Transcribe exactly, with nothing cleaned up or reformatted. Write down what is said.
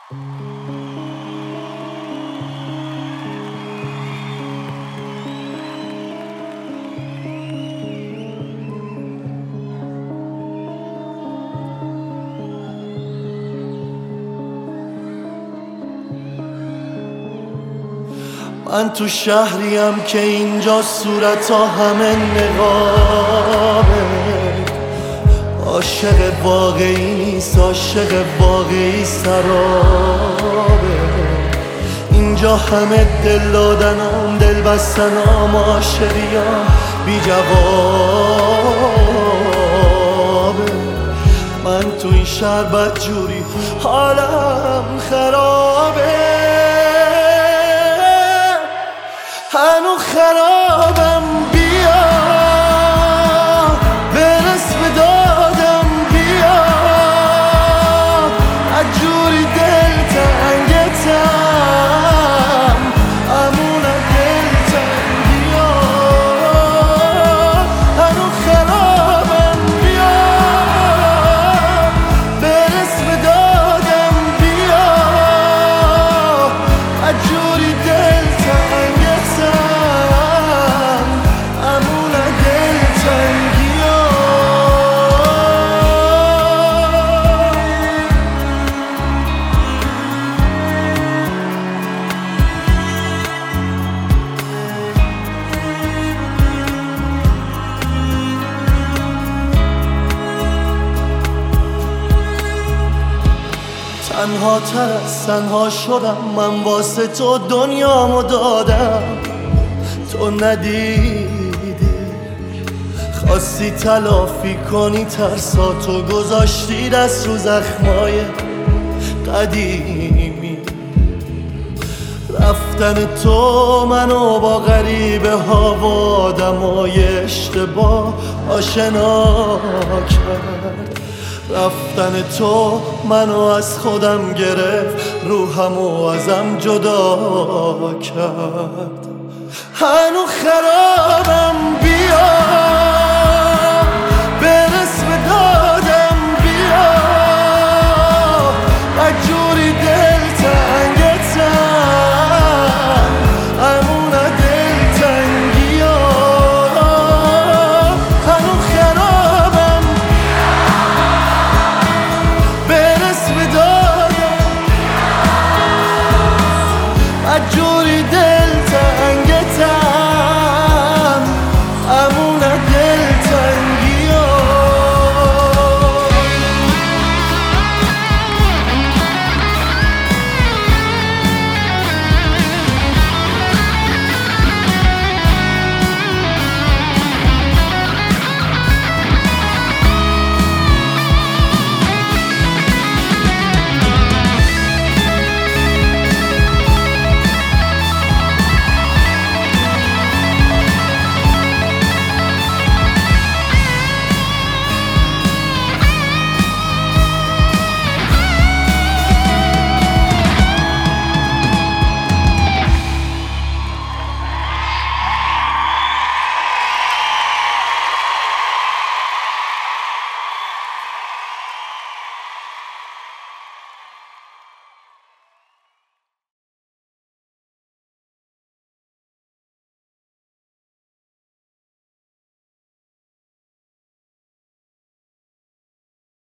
من تو شهریم که اینجا صورت ها همه نقابه. عاشق واقعی نیست، عاشق واقعی سرابه. اینجا همه دل دادنم، دل بستنم، عاشقیم بی جوابه. من تو این شهر بدجوری حالم خرابه، هنو خرابم. بیا برس به دادم، بیا عجوری دل تنگتم، امون دل تنگیا. هنو خرابم، بیا برس به دادم، بیا عجوری دل تنها تر از تنها شدم. من واسه تو دنیامو دادم، تو ندیدی. خواستی تلافی کنی ترساتو، گذاشتی دست رو زخمای قدیمی. رفتن تو منو با غریبه ها و آدمای اشتباه آشنا کرد. رفتن تو منو از خودم گرفت، روحمو ازم جدا کرد. هنو خرابم، بیا